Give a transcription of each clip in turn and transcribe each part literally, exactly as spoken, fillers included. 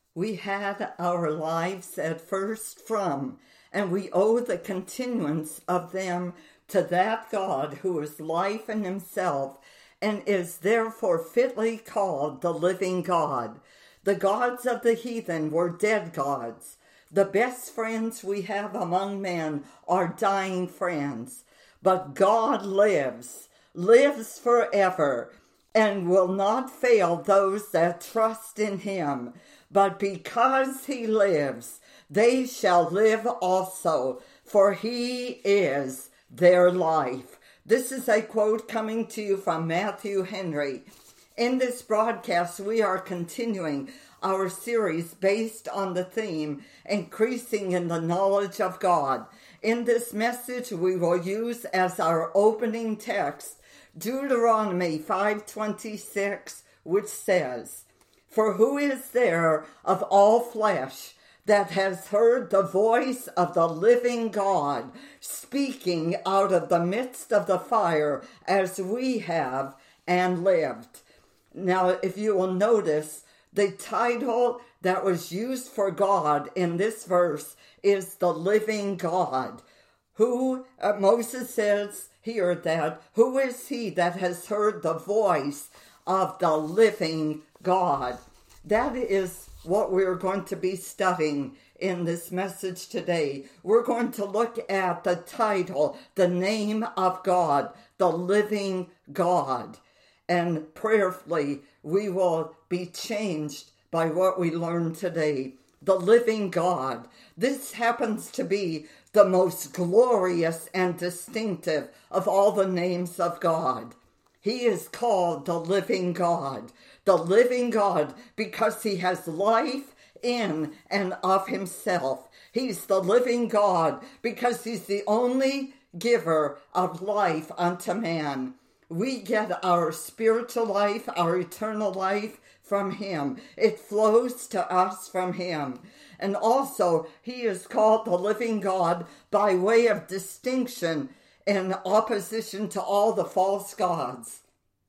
We had our lives at first from, and we owe the continuance of them to that God who is life in himself, and is therefore fitly called the living God. The gods of the heathen were dead gods. The best friends we have among men are dying friends. But God lives, lives forever, and will not fail those that trust in him. But because he lives, they shall live also, for he is their life. This is a quote coming to you from Matthew Henry. In this broadcast, we are continuing our series based on the theme, Increasing in the Knowledge of God. In this message, we will use as our opening text Deuteronomy five twenty-six, which says, "For who is there of all flesh that has heard the voice of the living God speaking out of the midst of the fire as we have and lived?" Now, if you will notice, the title that was used for God in this verse is the living God. Who, uh, Moses says here that, who is he that has heard the voice of the living God? That is what we're going to be studying in this message today. We're going to look at the title, the name of God, the living God. And prayerfully, we will be changed by what we learn today. The living God. This happens to be the most glorious and distinctive of all the names of God. He is called the living God. The living God because he has life in and of himself. He's the living God because he's the only giver of life unto man. We get our spiritual life, our eternal life from him. It flows to us from him. And also, he is called the living God by way of distinction in opposition to all the false gods.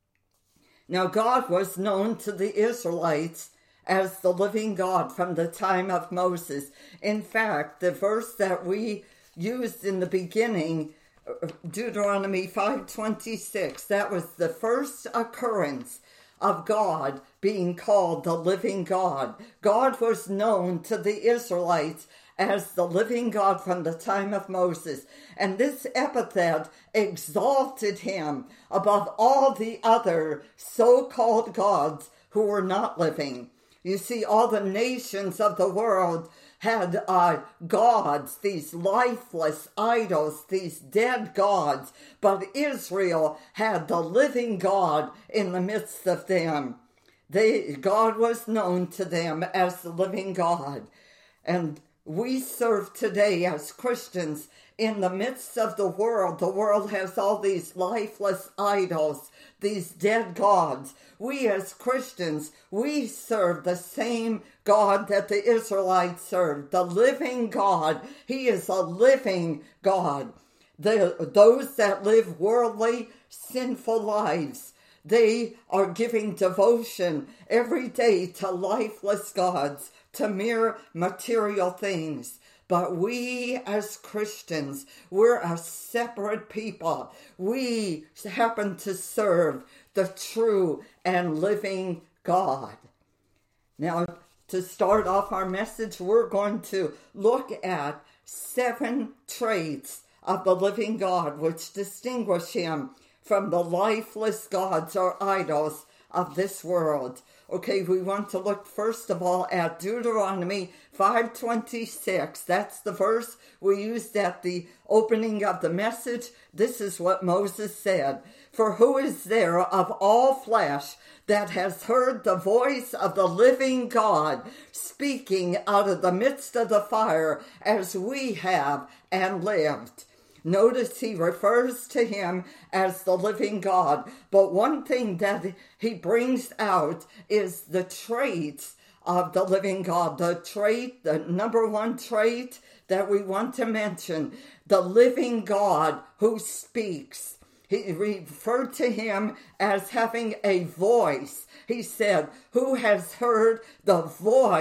Now, God was known to the Israelites as the living God from the time of Moses. In fact, the verse that we used in the beginning, Deuteronomy five twenty-six, that was the first occurrence of God being called the living God. God was known to the Israelites as the living God from the time of Moses. And this epithet exalted him above all the other so-called gods who were not living. You see, all the nations of the world had uh, gods, these lifeless idols, these dead gods. But Israel had the living God in the midst of them. They, God was known to them as the living God. And we serve today as Christians in the midst of the world. The world has all these lifeless idols, these dead gods. We as Christians, we serve the same God that the Israelites served, the living God. He is a living God. The, those that live worldly, sinful lives, they are giving devotion every day to lifeless gods, to mere material things. But we as Christians, we're a separate people. We happen to serve the true and living God. Now, to start off our message, we're going to look at seven traits of the living God which distinguish him from the lifeless gods or idols of this world. Okay, we want to look first of all at Deuteronomy five twenty-six. That's the verse we used at the opening of the message. This is what Moses said. "For who is there of all flesh that has heard the voice of the living God speaking out of the midst of the fire as we have and lived?" Notice he refers to him as the living God. But one thing that he brings out is the traits of the living God. The trait, the number one trait that we want to mention, the living God who speaks. He referred to him as having a voice. He said, "Who has heard the voice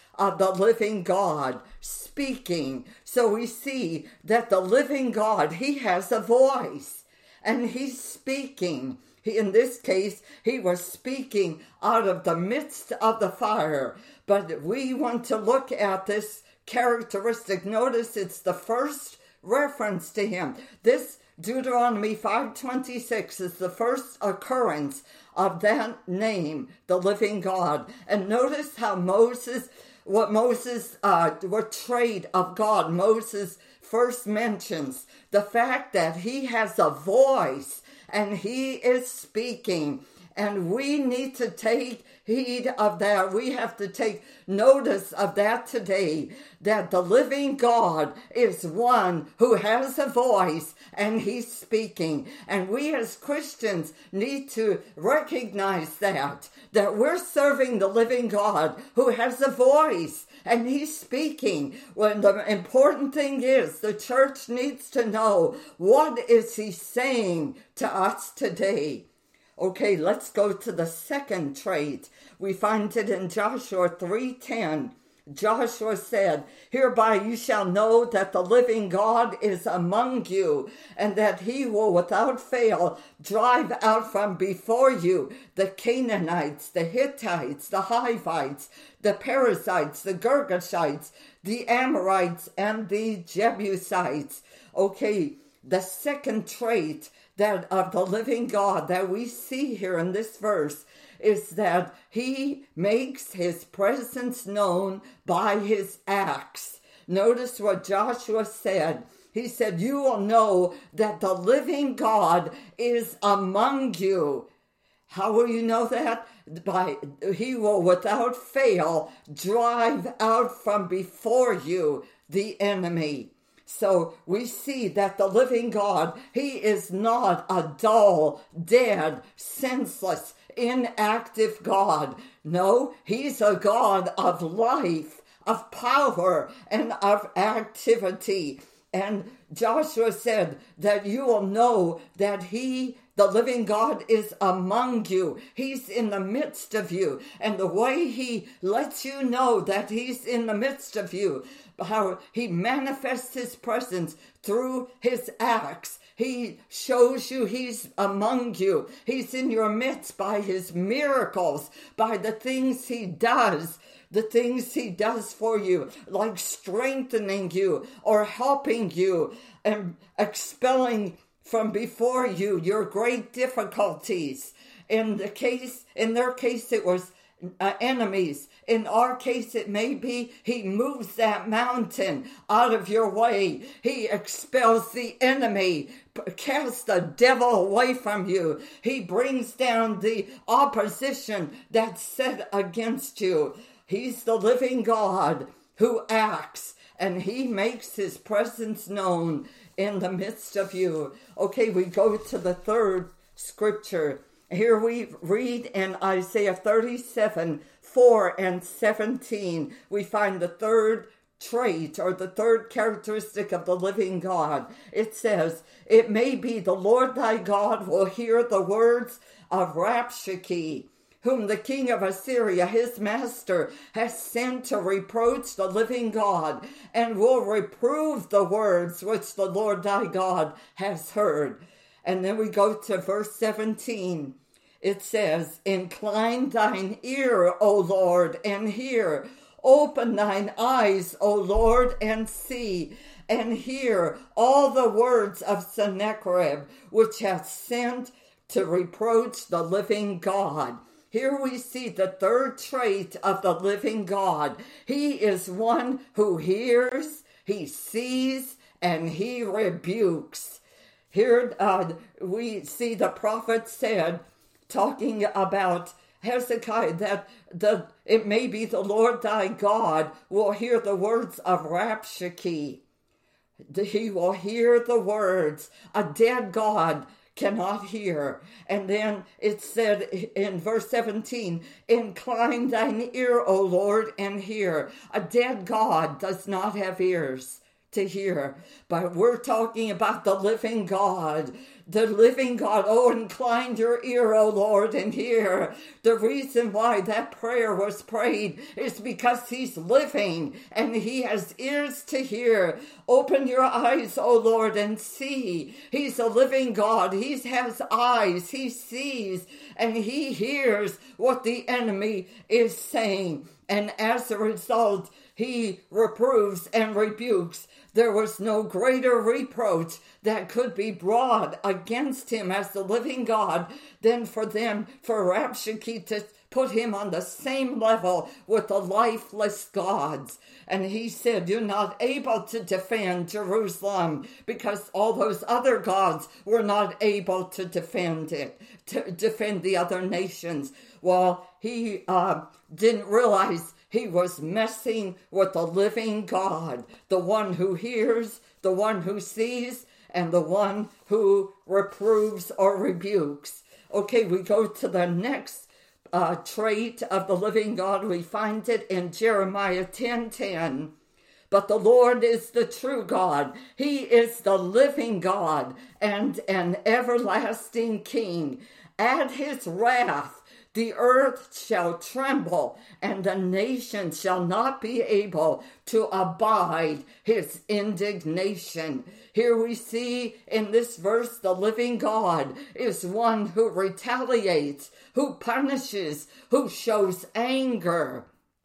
of the living God speaking. So we see that the living God, he has a voice and he's speaking. He, in this case, he was speaking out of the midst of the fire. But we want to look at this characteristic. Notice it's the first reference to him. This Deuteronomy five twenty-six is the first occurrence of that name, the living God. And notice how Moses, what Moses, uh, what trait of God Moses first mentions, the fact that he has a voice and he is speaking. And we need to take heed of that. We have to take notice of that today, that the living God is one who has a voice and he's speaking. And we as Christians need to recognize that, that we're serving the living God who has a voice and he's speaking. When the important thing is, the church needs to know, what is he saying to us today? Okay, let's go to the second trait. We find it in Joshua three ten. Joshua said, "Hereby you shall know that the living God is among you, and that he will without fail drive out from before you the Canaanites, the Hittites, the Hivites, the Perizzites, the Girgashites, the Amorites, and the Jebusites." Okay, the second trait that of the living God that we see here in this verse is that he makes his presence known by his acts. Notice what Joshua said. He said, "You will know that the living God is among you." How will you know that? By he will without fail drive out from before you the enemy. So we see that the living God, he is not a dull, dead, senseless, inactive God. No, he's a God of life, of power, and of activity. And Joshua said that you will know that he, the living God, is among you. He's in the midst of you. And the way he lets you know that he's in the midst of you, how he manifests his presence through his acts. He shows you he's among you. He's in your midst by his miracles, by the things he does. The things he does for you, like strengthening you or helping you and expelling from before you your great difficulties. In the case, in their case, it was uh, enemies. In our case, it may be he moves that mountain out of your way. He expels the enemy, casts the devil away from you. He brings down the opposition that's set against you. He's the living God who acts, and he makes his presence known in the midst of you. Okay, we go to the third scripture. Here we read in Isaiah thirty-seven, four and seventeen. We find the third trait or the third characteristic of the living God. It says, "It may be the Lord thy God will hear the words of Rabshakeh, whom the king of Assyria, his master, has sent to reproach the living God, and will reprove the words which the Lord thy God has heard." And then we go to verse seventeen. It says, "Incline thine ear, O Lord, and hear. Open thine eyes, O Lord, and see, and hear all the words of Sennacherib, which hath sent to reproach the living God." Here we see the third trait of the living God. He is one who hears, he sees, and he rebukes. Here uh, we see the prophet said, talking about Hezekiah, that the it may be the Lord thy God will hear the words of Rabshakeh. He will hear the words. A dead God cannot hear. And then it said in verse seventeen, "Incline thine ear, O Lord, and hear." A dead God does not have ears to hear. But we're talking about the living God, the living God. Oh, incline your ear, O Lord, and hear. The reason why that prayer was prayed is because he's living and he has ears to hear. Open your eyes, O Lord, and see. He's a living God. He has eyes. He sees and he hears what the enemy is saying. And as a result, he reproves and rebukes. There was no greater reproach that could be brought against him as the living God than for them, for Rabshakeh to put him on the same level with the lifeless gods. And he said, you're not able to defend Jerusalem because all those other gods were not able to defend it, to defend the other nations. Well, he uh, didn't realize he was messing with the living God, the one who hears, the one who sees, and the one who reproves or rebukes. Okay, we go to the next uh, trait of the living God. We find it in Jeremiah ten ten. But the Lord is the true God. He is the living God and an everlasting King. At his wrath, the earth shall tremble, and the nations shall not be able to abide his indignation. Here we see in this verse the living God is one who retaliates, who punishes, who shows anger.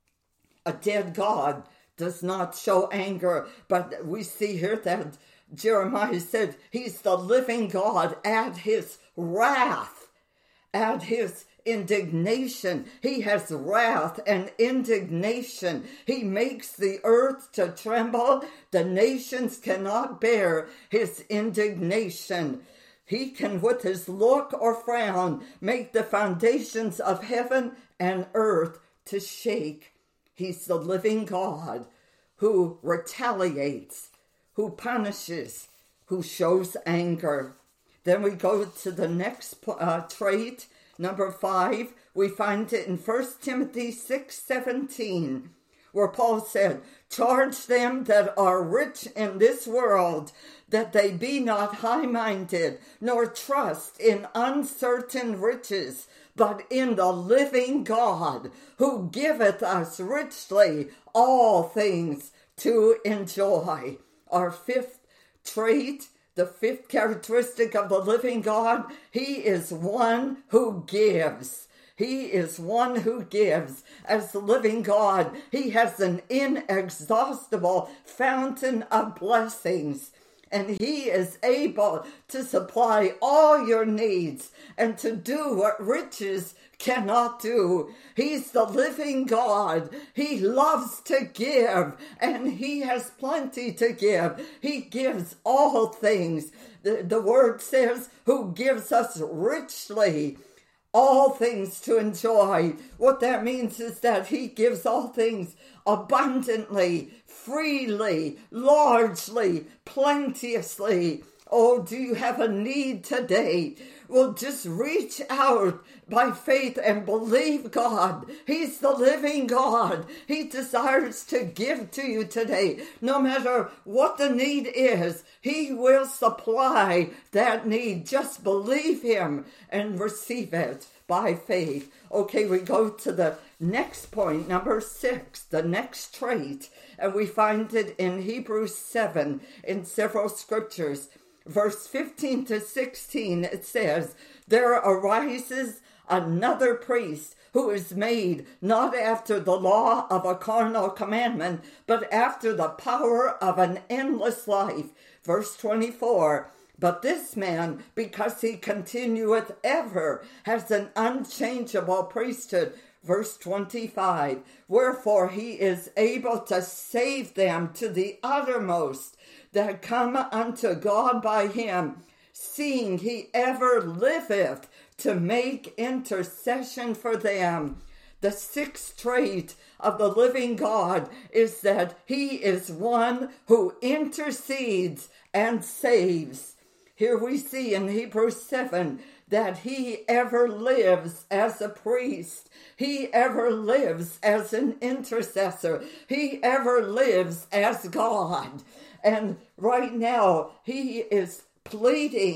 A dead God does not show anger, but we see here that Jeremiah said he's the living God at his wrath, at his indignation. He has wrath and indignation. He makes the earth to tremble. The nations cannot bear his indignation. He can, with his look or frown, make the foundations of heaven and earth to shake. He's the living God who retaliates, who punishes, who shows anger. Then we go to the next uh, trait. Number five, we find it in First Timothy six seventeen, where Paul said, charge them that are rich in this world, that they be not high-minded, nor trust in uncertain riches, but in the living God, who giveth us richly all things to enjoy. Our fifth trait, the fifth characteristic of the living God, he is one who gives. He is one who gives. As the living God, he has an inexhaustible fountain of blessings. And he is able to supply all your needs and to do what riches cannot do. He's the living God. He loves to give, and he has plenty to give. He gives all things. The, the word says, who gives us richly all things to enjoy. What that means is that he gives all things abundantly, freely, largely, plenteously. Oh, do you have a need today? Well, just reach out by faith and believe God. He's the living God. He desires to give to you today. No matter what the need is, he will supply that need. Just believe him and receive it by faith. Okay, we go to the next point, number six, the next trait, and we find it in Hebrews seven in several scriptures. Verse fifteen to sixteen, it says, there arises another priest who is made not after the law of a carnal commandment, but after the power of an endless life. Verse twenty-four, but this man, because he continueth ever, has an unchangeable priesthood. Verse twenty-five, wherefore he is able to save them to the uttermost that come unto God by him, seeing he ever liveth to make intercession for them. The sixth trait of the living God is that he is one who intercedes and saves. Here we see in Hebrews seven that he ever lives as a priest. He ever lives as an intercessor. He ever lives as God. And right now, he is pleading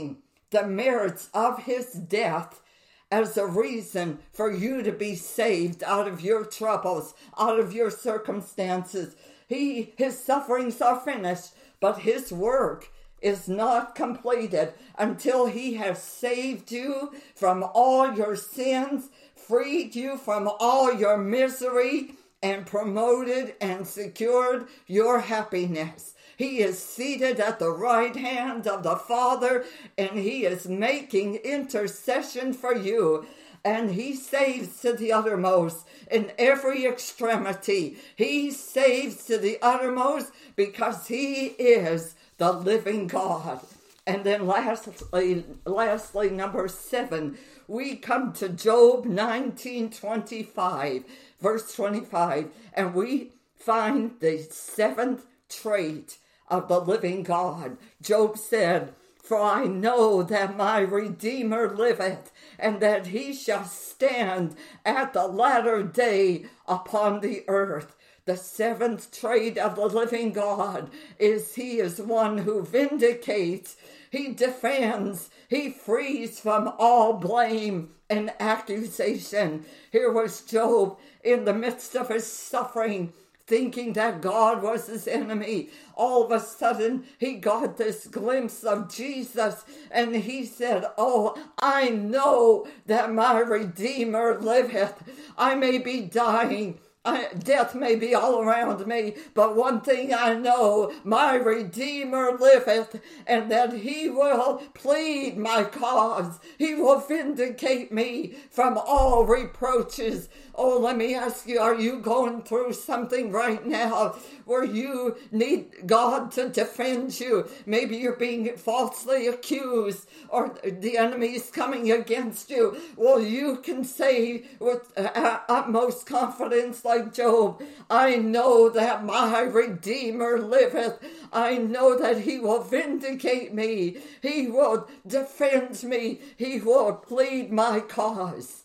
the merits of his death as a reason for you to be saved out of your troubles, out of your circumstances. He, his sufferings are finished, but his work is not completed until he has saved you from all your sins, freed you from all your misery, and promoted and secured your happiness. He is seated at the right hand of the Father, and he is making intercession for you. And he saves to the uttermost in every extremity. He saves to the uttermost because he is the living God. And then lastly, lastly, number seven, we come to Job nineteen twenty-five, verse twenty-five, and we find the seventh trait of the living God. Job said, "For I know that my Redeemer liveth, and that he shall stand at the latter day upon the earth." The seventh trait of the living God is he is one who vindicates, he defends, he frees from all blame and accusation. Here was Job in the midst of his suffering, thinking that God was his enemy. All of a sudden, he got this glimpse of Jesus, and he said, "Oh, I know that my Redeemer liveth. I may be dying. I, death may be all around me, but one thing I know, my Redeemer liveth, and that he will plead my cause. He will vindicate me from all reproaches." Oh, let me ask you, are you going through something right now where you need God to defend you? Maybe you're being falsely accused, or the enemy is coming against you. Well, you can say with uh, utmost confidence, like Job, "I know that my Redeemer liveth. I know that he will vindicate me. He will defend me. He will plead my cause."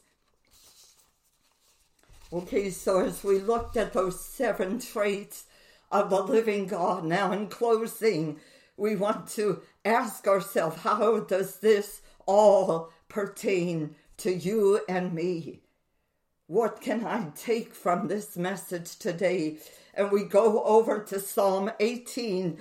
Okay, so as we looked at those seven traits of the living God, now in closing, we want to ask ourselves, how does this all pertain to you and me? What can I take from this message today? And we go over to Psalm eighteen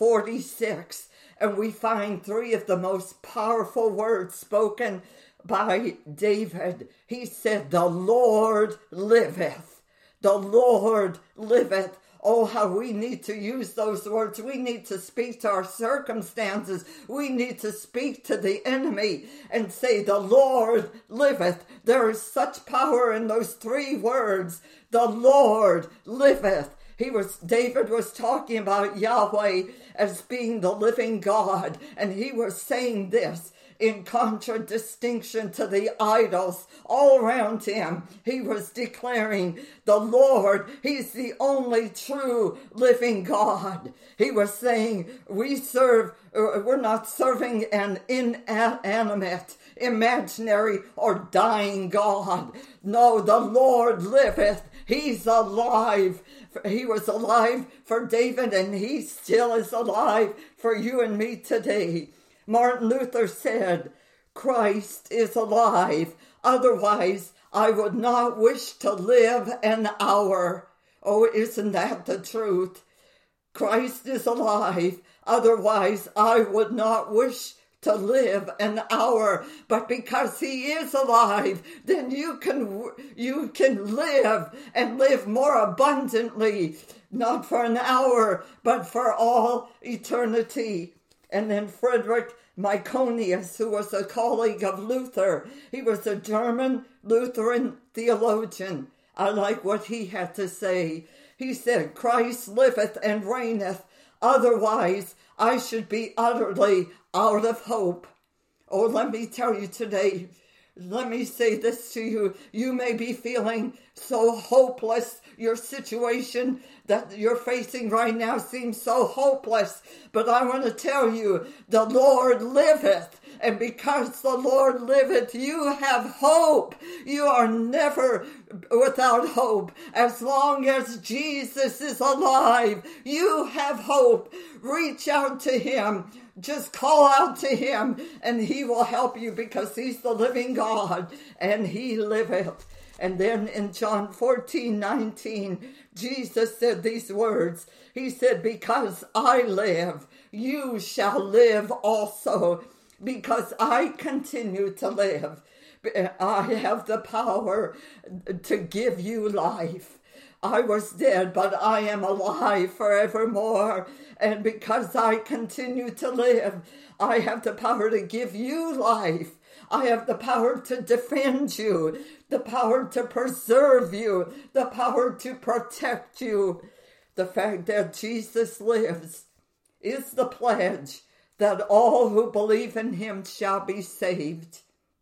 forty-six, and we find three of the most powerful words spoken by David. He said, "The Lord liveth. The Lord liveth." Oh, how we need to use those words. We need to speak to our circumstances. We need to speak to the enemy and say, "The Lord liveth." There is such power in those three words. The Lord liveth. He was, David was talking about Yahweh as being the living God, and he was saying this in contradistinction to the idols all around him. He was declaring the Lord, he's the only true living God. He was saying, we serve, we're not serving an inanimate, imaginary, or dying God. No, the Lord liveth. He's alive. He was alive for David, and he still is alive for you and me today. Martin Luther said, "Christ is alive. Otherwise, I would not wish to live an hour." Oh, isn't that the truth? Christ is alive. Otherwise, I would not wish to live an hour. But because he is alive, then you can, you can live and live more abundantly, not for an hour, but for all eternity. And then Frederick Myconius, who was a colleague of Luther, he was a German Lutheran theologian. I like what he had to say. He said, "Christ liveth and reigneth. Otherwise, I should be utterly out of hope." Oh, let me tell you today, let me say this to you. You may be feeling so hopeless. Your situation that you're facing right now seems so hopeless. But I want to tell you, the Lord liveth. And because the Lord liveth, you have hope. You are never without hope. As long as Jesus is alive, you have hope. Reach out to him. Just call out to him and he will help you, because he's the living God and he liveth. And then in John fourteen nineteen, Jesus said these words. He said, because I live, you shall live also. Because I continue to live, I have the power to give you life. I was dead, but I am alive forevermore. And because I continue to live, I have the power to give you life. I have the power to defend you, the power to preserve you, the power to protect you. The fact that Jesus lives is the pledge that all who believe in him shall be saved.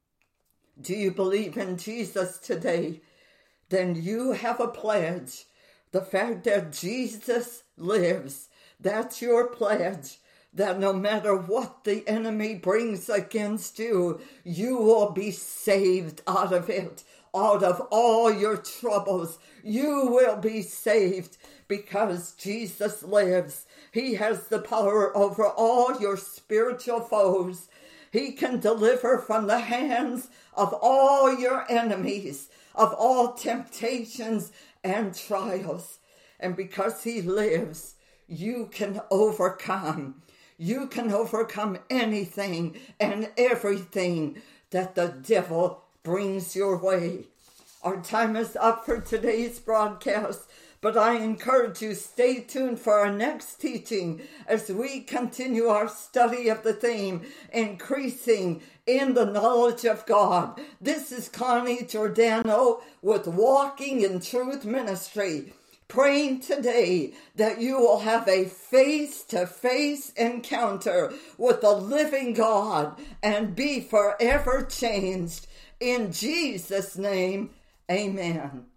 Do you believe in Jesus today? Then you have a pledge. The fact that Jesus lives, that's your pledge. That no matter what the enemy brings against you, you will be saved out of it, out of all your troubles. You will be saved because Jesus lives. He has the power over all your spiritual foes. He can deliver from the hands of all your enemies, of all temptations and trials. And because he lives, you can overcome. You can overcome anything and everything that the devil brings your way. Our time is up for today's broadcast, but I encourage you, stay tuned for our next teaching as we continue our study of the theme, increasing in the knowledge of God. This is Connie Giordano with Walking in Truth Ministry, praying today that you will have a face-to-face encounter with the living God and be forever changed. In Jesus' name, amen.